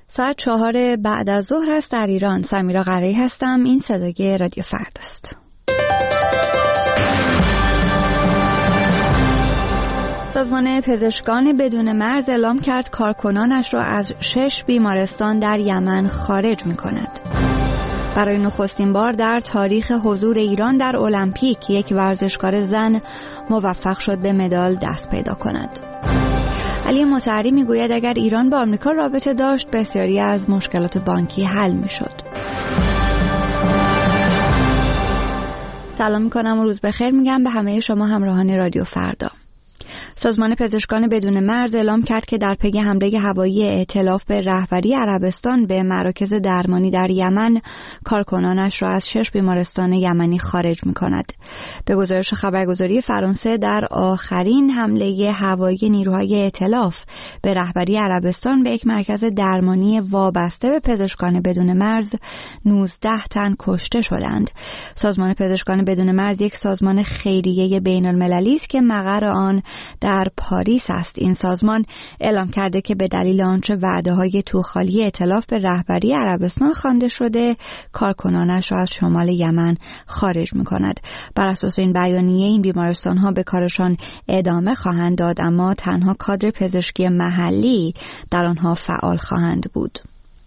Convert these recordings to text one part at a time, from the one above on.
ساعت 4 بعد از ظهر است در ایران. سمیرا قره‌ای هستم. این صدای رادیو فرداست. سازمان پزشکان بدون مرز اعلام کرد کارکنانش را از 6 بیمارستان در یمن خارج می‌کند. برای نخستین بار در تاریخ حضور ایران در المپیک یک ورزشکار زن موفق شد به مدال دست پیدا کند. علی مطهری میگوید اگر ایران با آمریکا رابطه داشت بسیاری از مشکلات بانکی حل میشد. سلام میکنم و روز بخیر میگم به همه شما همراهان رادیو فردا. سازمان پزشکان بدون مرز اعلام کرد که در پی حمله هوایی ائتلاف به رهبری عربستان به مراکز درمانی در یمن کارکنانش را از 6 بیمارستان یمنی خارج می‌کند. به گزارش خبرگزاری فرانسه در آخرین حمله هوایی نیروهای ائتلاف به رهبری عربستان به یک مرکز درمانی وابسته به پزشکان بدون مرز 19 تن کشته شدند. سازمان پزشکان بدون مرز یک سازمان خیریه بین‌المللی است که مقر آن در پاریس است. این سازمان اعلام کرده که به دلیل آنچه وعده‌های توخالی ائتلاف به رهبری عربستان خوانده شده کارکنانش را از شمال یمن خارج می‌کند. بر اساس این بیانیه این بیمارستان‌ها به کارشان ادامه خواهند داد اما تنها کادر پزشکی محلی در آنها فعال خواهند بود.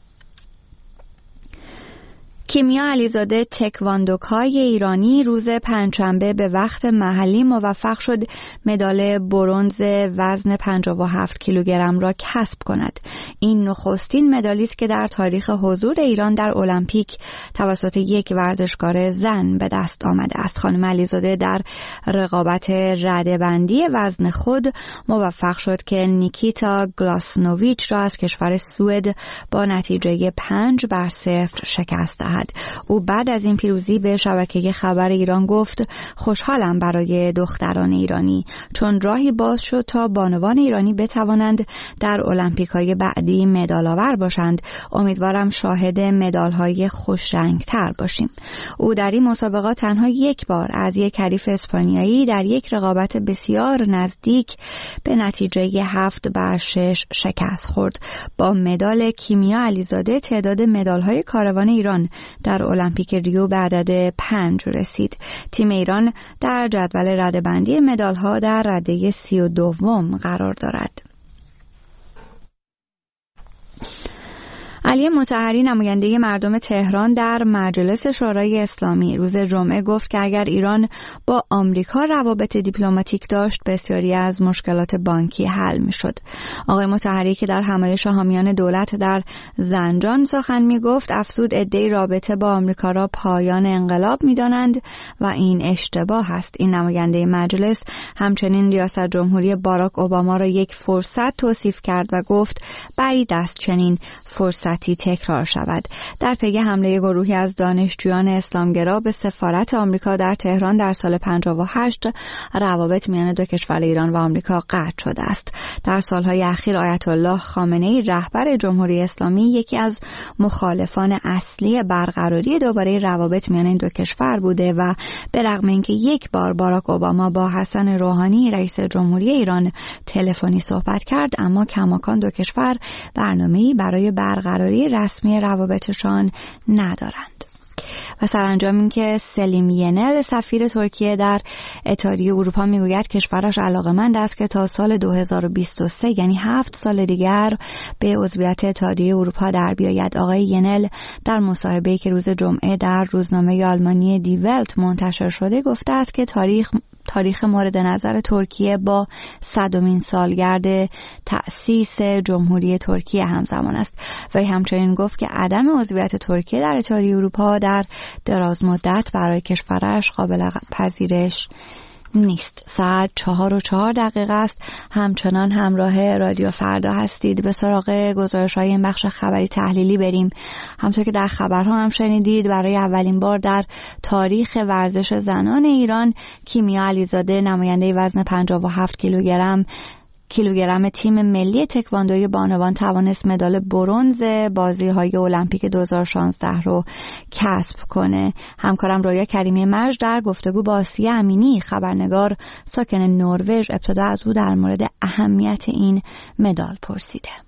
کیمیا علیزاده تکواندوکای ایرانی روز پنجشنبه به وقت محلی موفق شد مدال برنز وزن 57 کیلوگرم را کسب کند. این نخستین مدالی است که در تاریخ حضور ایران در المپیک توسط یک ورزشکار زن به دست آمده است. خانم علیزاده در رقابت رده‌بندی وزن خود موفق شد که نیکیتا گلاسنوویچ را از کشور سوئد با نتیجه 5-0 شکست دهد. او بعد از این پیروزی به شبکه خبر ایران گفت خوشحالم برای دختران ایرانی چون راهی باز شد تا بانوان ایرانی بتوانند در المپیک‌های بعدی مدال‌آور باشند. امیدوارم شاهد مدال‌های خوش‌رنگ‌تر باشیم. او در این مسابقات تنها یک بار از یک حریف اسپانیایی در یک رقابت بسیار نزدیک به نتیجه 7-6 شکست خورد. با مدال کیمیا علیزاده تعداد مدال‌های کاروان ایران در المپیک ریو به عدد 5 رسید. تیم ایران در جدول رده‌بندی مدال‌ها در رده 32 قرار دارد. علی مطهری نماینده مردم تهران در مجلس شورای اسلامی روز جمعه گفت که اگر ایران با آمریکا روابط دیپلماتیک داشت بسیاری از مشکلات بانکی حل میشد. آقای مطهری که در همایش حامیان دولت در زنجان سخن میگفت افزود عده‌ای رابطه با آمریکا را پایان انقلاب میدانند و این اشتباه است. این نماینده مجلس همچنین ریاست جمهوری باراک اوباما را یک فرصت توصیف کرد و گفت بعید است چنین فرصتی تکرار شود. در پی حمله گروهی از دانشجویان اسلامگرا به سفارت آمریکا در تهران در سال 58 روابط میان دو کشور ایران و آمریکا قطع شده است. در سالهای اخیر آیت الله خامنه‌ای رهبر جمهوری اسلامی یکی از مخالفان اصلی برقراری دوباره روابط میان این دو کشور بوده و به رغم اینکه یک بار باراک اوباما با حسن روحانی رئیس جمهوری ایران تلفنی صحبت کرد اما کماکان دو کشور برنامه‌ای برای برقراری رسمی روابطشان ندارند. و سرانجام این که سلیم ینل سفیر ترکیه در اتحادیه اروپا میگوید کشورش علاقه‌مند است که تا سال 2023 یعنی 7 سال دیگر به عضویت اتحادیه اروپا در بیاید. آقای ینل در مصاحبه‌ای که روز جمعه در روزنامه آلمانی دی ولت منتشر شده گفته است که تاریخ مورد نظر ترکیه با 100مین سالگرد تأسیس جمهوری ترکیه همزمان است. و همچنین گفت که عدم عضویت ترکیه در اتحادیه اروپا در دراز مدت برای کشورش قابل پذیرش نیست. ساعت 4:04 است. همچنان همراه رادیو فردا هستید. به سراغ گزارش‌های این بخش خبری تحلیلی بریم. همونطور که در خبرها هم شنیدید برای اولین بار در تاریخ ورزش زنان ایران کیمیا علیزاده نماینده وزن 57 کیلوگرم تیم ملی تکواندوی بانوان توانست مدال برنز بازی‌های المپیک 2016 رو کسب کنه. همکارم رویا کریمی مرج در گفتگو با آسیه امینی خبرنگار ساکن نروژ ابتدا از او در مورد اهمیت این مدال پرسیده.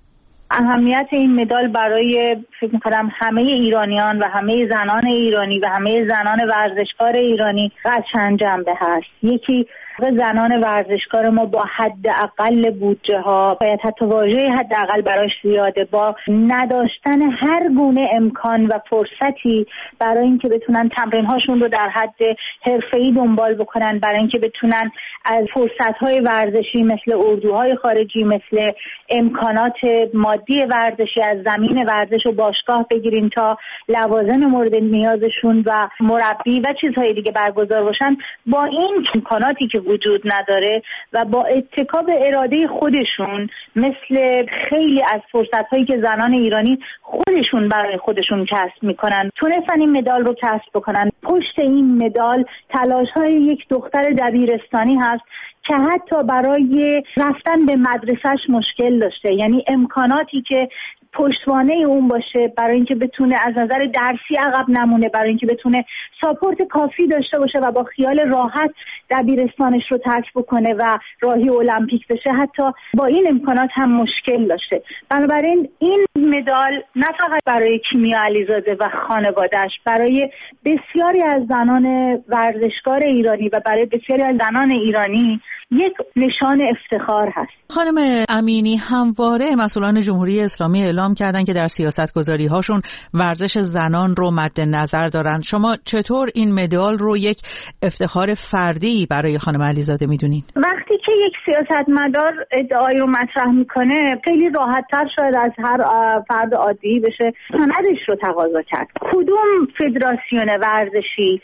اهمیت این مدال برای فکر می‌کنم همه ایرانیان و همه زنان ایرانی و همه زنان ورزشکار ایرانی از چند جنبه هست. یکی زنان ورزشکار ما با حداقل بودجه ها، باید حتی واژه حداقل براش زیاده، با نداشتن هر گونه امکان و فرصتی برای اینکه بتونن تمرین هاشون رو در حد حرفه‌ای دنبال بکنن، برای اینکه بتونن از فرصت های ورزشی مثل اردوهای خارجی، مثل امکانات مادی ورزشی از زمین ورزش و باشگاه بگیریم تا لوازم مورد نیازشون و مربی و چیزهای دیگه برگزار باشن، با این امکاناتی که وجود نداره و با اتکا به اراده خودشون، مثل خیلی از فرصت‌هایی که زنان ایرانی خودشون برای خودشون کسب میکنن، تونستن این مدال رو کسب بکنن. پشت این مدال تلاش‌های یک دختر دبیرستانی هست که حتی برای رفتن به مدرسهش مشکل داشته، یعنی امکاناتی که پشتوانه اون باشه برای اینکه بتونه از نظر درسی عقب نمونه، برای اینکه بتونه ساپورت کافی داشته باشه و با خیال راحت دبیرستانش رو ترک بکنه و راهی المپیک بشه، حتی با این امکانات هم مشکل داشته. بنابراین این مدال نه فقط برای کیمیا علیزاده و خانواده‌اش، برای بسیاری از زنان ورزشکار ایرانی و برای بسیاری از زنان ایرانی یک نشان افتخار هست. خانم امینی، همواره مسئولان جمهوری اسلامی اعلام کردن که در سیاستگذاری هاشون ورزش زنان رو مد نظر دارن. شما چطور این مدال رو یک افتخار فردی برای خانم علیزاده میدونین؟ وقتی که یک سیاستمدار ادعایی رو مطرح میکنه، خیلی راحت‌تر شاید از هر فرد عادی بشه سندش رو تقاضا کرد. کدوم فدراسیون ورزشی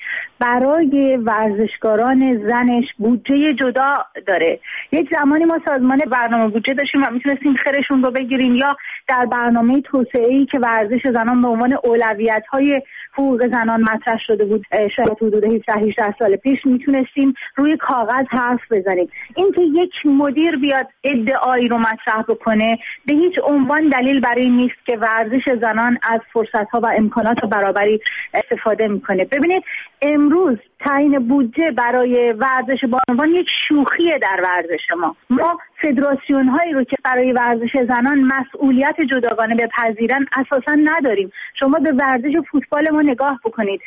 برای ورزشکاران زنش بودجه جدا داره؟ یک زمانی ما سازمان برنامه بودجه داشتیم و میتونستیم خیرشون رو بگیریم، یا در برنامه توسعه‌ای که ورزش زنان به عنوان اولویت‌های حقوق زنان مطرح شده بود شاید حدود 18 سال پیش، میتونستیم روی کاغذ حرف بزنیم. اینکه یک مدیر بیاد ادعایی رو مطرح بکنه به هیچ عنوان دلیل برای این نیست که ورزش زنان از فرصت‌ها و امکانات برابری استفاده میکنه. ببینید امروز تعیین بودجه برای ورزش به عنوان یک شوخیه در ورزش ما فدراسیون هایی رو که برای ورزش زنان مسئولیت جداگانه بپذیرن اساسا نداریم. شما به ورزش فوتبال ما نگاه بکنید،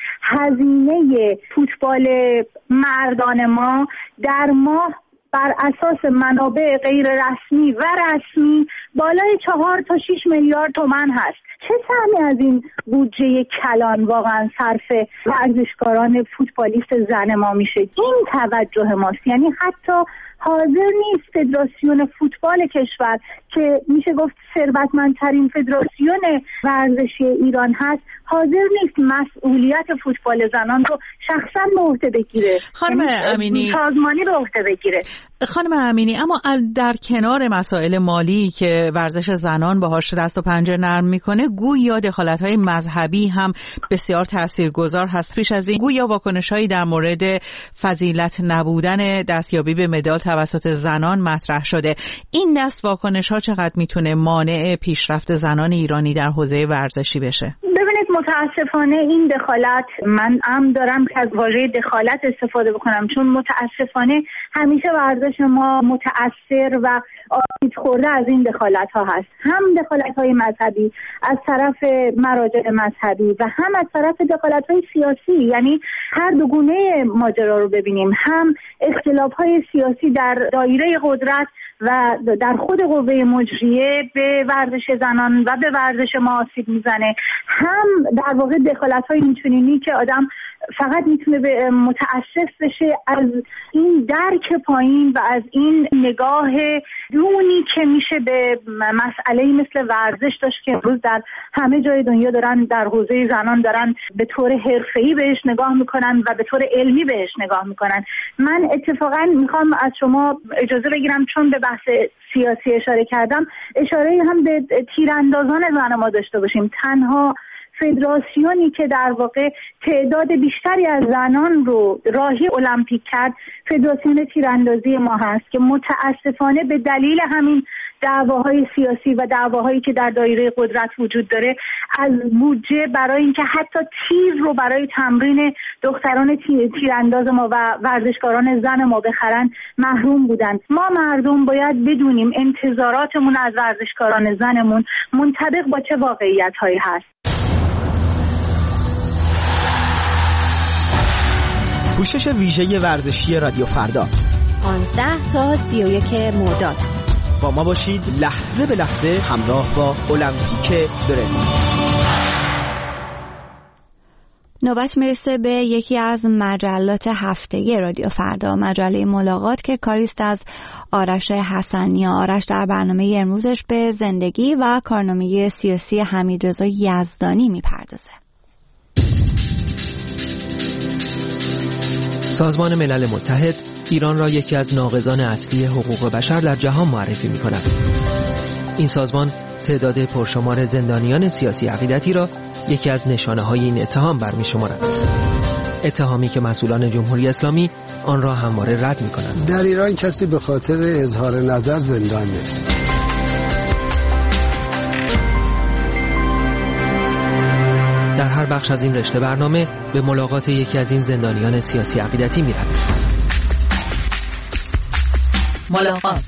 هزینه فوتبال مردان ما در ماه بر اساس منابع غیر رسمی و رسمی بالای 4 تا 6 میلیارد تومان هست. چه سهمی از این بودجه کلان واقعا صرف ورزشکاران فوتبالیست زن ما میشه؟ این توجه ماست. یعنی حتی حاضر نیست فدراسیون فوتبال کشور که میشه گفت ثروتمندترین فدراسیون ورزشی ایران هست، حاضر نیست مسئولیت فوتبال زنان رو شخصا به عهده بگیره، خانم امینی، سازمانی به عهده بگیره. خانم امینی، اما در کنار مسائل مالی که ورزش زنان باهاش دست و پنجه نرم میکنه، گویا دخالت‌های مذهبی هم بسیار تاثیرگذار هست. پیش از این گویا واکنش‌هایی در مورد فضیلت نبودن دستیابی به مدال توسط زنان مطرح شده. این دست واکنش‌ها چقدر میتونه مانع پیشرفت زنان ایرانی در حوزه ورزشی بشه؟ ببینید متاسفانه این دخالت، من دارم که از واژه دخالت استفاده بکنم، چون متاسفانه همیشه ورزش ما متأثر و آسیب خورده از این دخالت ها هست، هم دخالت های مذهبی از طرف مراجع مذهبی و هم از طرف دخالت های سیاسی. یعنی هر دو گونه ماجرا رو ببینیم، هم اختلاف های سیاسی در دایره قدرت و در خود قوه مجریه به ورزش زنان و به ورزش ما آسیب میزنه، هم در واقع دخالت‌های اینچنینی که آدم فقط میتونه به متأسف بشه از این درک پایین و از این نگاه دونی که میشه به مسئله مثل ورزش داشت که امروز در همه جای دنیا دارن در حوزه زنان دارن به طور حرفه‌ای بهش نگاه میکنن و به طور علمی بهش نگاه میکنن. من اتفاقا میخوام از شما اجازه بگیرم، چون به بحث سیاسی اشاره کردم، اشاره هم به تیراندازان زن ما داشته باشیم. تنها فدراسیونی که در واقع تعداد بیشتری از زنان رو راهی المپیک کرد فدراسیون تیراندازی ما هست که متاسفانه به دلیل همین دعواهای سیاسی و دعواهایی که در دایره قدرت وجود داره از بودجه برای اینکه حتی تیر رو برای تمرین دختران تیرانداز ما و ورزشکاران زن ما بخرن محروم بودن. ما مردم باید بدونیم انتظاراتمون از ورزشکاران زنمون منطبق با چه واقعیت‌هایی هست. پوشش ویژه ورزشی رادیو فردا 15 تا 31 مرداد با ما باشید، لحظه به لحظه همراه با المپیک برزیل. نوبت میرسه به یکی از مجلات هفتگی رادیو فردا، مجله ملاقات که کاریست از آرش حسنیا. آرش در برنامه امروزش به زندگی و کارنامه سیاسی حمیدرضا یزدانی میپردازه. سازمان ملل متحد ایران را یکی از ناقضان اصلی حقوق بشر در جهان معرفی می‌کند. این سازمان تعداد پرشمار زندانیان سیاسی عقیدتی را یکی از نشانه‌های این اتهام برمی‌شمارد. اتهامی که مسئولان جمهوری اسلامی آن را همواره رد می‌کنند. در ایران کسی به خاطر اظهار نظر زندان نیست. در هر بخش از این رشته برنامه به ملاقات یکی از این زندانیان سیاسی عقیدتی می‌رویم. ملاقات.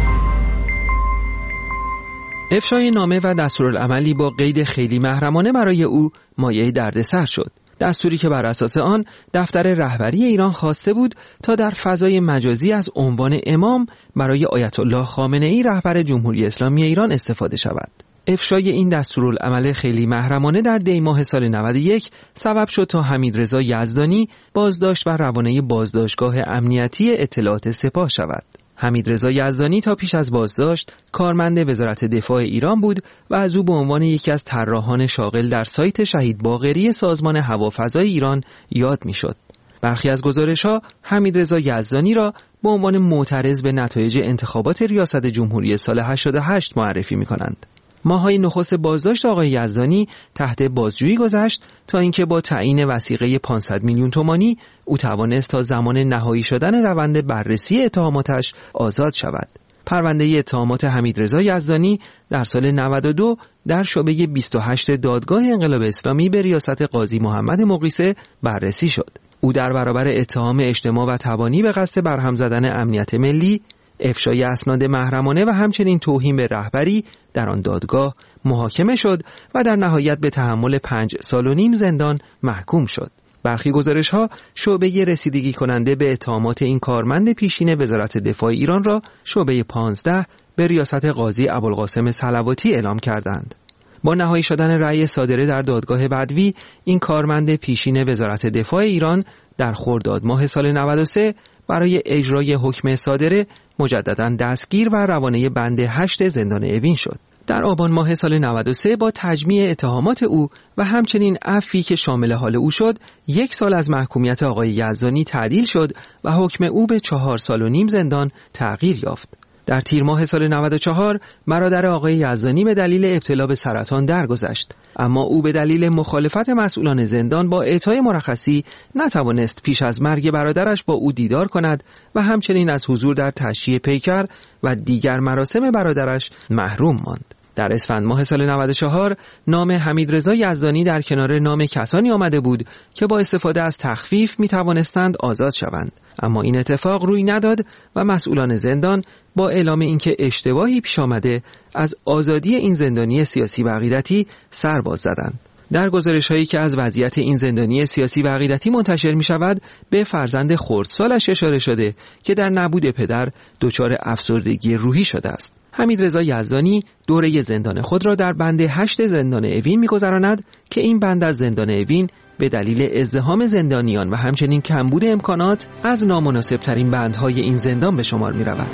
افشای نامه و دستورالعملی با قید خیلی محرمانه برای او مایه دردسر شد. دستوری که بر اساس آن دفتر رهبری ایران خواسته بود تا در فضای مجازی از عنوان امام برای آیت الله خامنه‌ای رهبر جمهوری اسلامی ایران استفاده شود. افشای این دستورالعمل خیلی محرمانه در دی ماه سال 91 سبب شد تا حمیدرضا یزدانی بازداشت و روانه بازداشتگاه امنیتی اطلاعات سپاه شود. حمیدرضا یزدانی تا پیش از بازداشت کارمند وزارت دفاع ایران بود و از او به عنوان یکی از طراحان شاغل در سایت شهید باقری سازمان هوافضای ایران یاد می‌شد. برخی از گزارش‌ها حمیدرضا یزدانی را به عنوان معترض به نتایج انتخابات ریاست جمهوری سال 88 معرفی می‌کنند. ماه‌های نخست بازداشت آقای یزدانی تحت بازجویی گذشت تا اینکه با تعیین وثیقه 500 میلیون تومانی او توانست تا زمان نهایی شدن روند بررسی اتهاماتش آزاد شود. پرونده اتهامات حمیدرضا یزدانی در سال 92 در شعبه 28 دادگاه انقلاب اسلامی به ریاست قاضی محمد مقیسه بررسی شد. او در برابر اتهام اجتماع و تبانی به قصد برهم زدن امنیت ملی، افشای اسناد محرمانه و همچنین توهین به رهبری در آن دادگاه محاکمه شد و در نهایت به تحمل 5 سال و نیم زندان محکوم شد. برخی گزارش‌ها شعبه رسیدگی کننده به اتهامات این کارمند پیشین وزارت دفاع ایران را شعبه 15 به ریاست قاضی ابوالقاسم صلواتی اعلام کردند. با نهایی شدن رأی صادره در دادگاه بدوی، این کارمند پیشین وزارت دفاع ایران در خرداد ماه سال 93 برای اجرای حکم صادره مجدداً دستگیر و روانه بند 8 زندان اوین شد. در آبان ماه سال 93 با تجمیع اتهامات او و همچنین عفوی که شامل حال او شد، 1 سال از محکومیت آقای یزدانی تعدیل شد و حکم او به 4 سال و نیم زندان تغییر یافت. در تیر ماه سال 94 برادر آقای یزدانی به دلیل ابتلا به سرطان درگذشت، اما او به دلیل مخالفت مسئولان زندان با اعطای مرخصی نتوانست پیش از مرگ برادرش با او دیدار کند و همچنین از حضور در تشییع پیکر و دیگر مراسم برادرش محروم ماند. در اسفند ماه سال 94 نام حمیدرضا یزدانی در کنار نام کسانی آمده بود که با استفاده از تخفیف می توانستند آزاد شوند، اما این اتفاق روی نداد و مسئولان زندان با اعلام اینکه اشتباهی پیش آمده از آزادی این زندانی سیاسی و عقیدتی سر باز زدند. در گزارش‌هایی که از وضعیت این زندانی سیاسی و عقیدتی منتشر می‌شود، به فرزند خردسالش اشاره شده که در نبود پدر دچار افسردگی روحی شده است. حمیدرضا یزدانی دوره زندان خود را در بند 8 زندان اوین می‌گذراند که این بند از زندان اوین به دلیل ازدحام زندانیان و همچنین کمبود امکانات از نامناسب‌ترین بندهای این زندان به شمار می‌رود.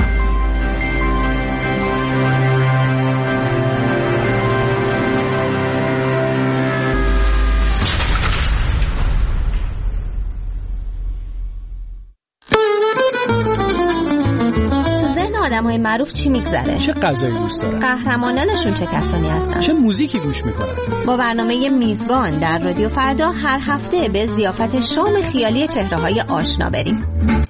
آدم‌های معروف چی میگذره؟ چه غذایی دوست دارن؟ قهرمانانشون چه کسانی هستن؟ چه موزیکی گوش میکنن؟ با برنامه میزبان در رادیو فردا هر هفته به ضیافت شام خیالی چهره‌های آشنا بریم.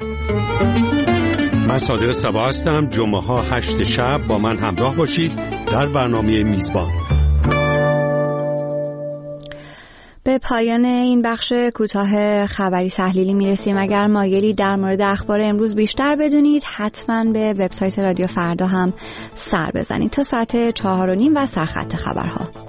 من صادق صبا هستم. جمعه ها 8 شب با من همراه باشید در برنامه میزبان. به پایان این بخش کوتاه خبری تحلیلی میرسیم. اگر مایلی در مورد اخبار امروز بیشتر بدونید حتما به وبسایت رادیو فردا هم سر بزنید تا ساعت 4:30 و سرخط خبرها.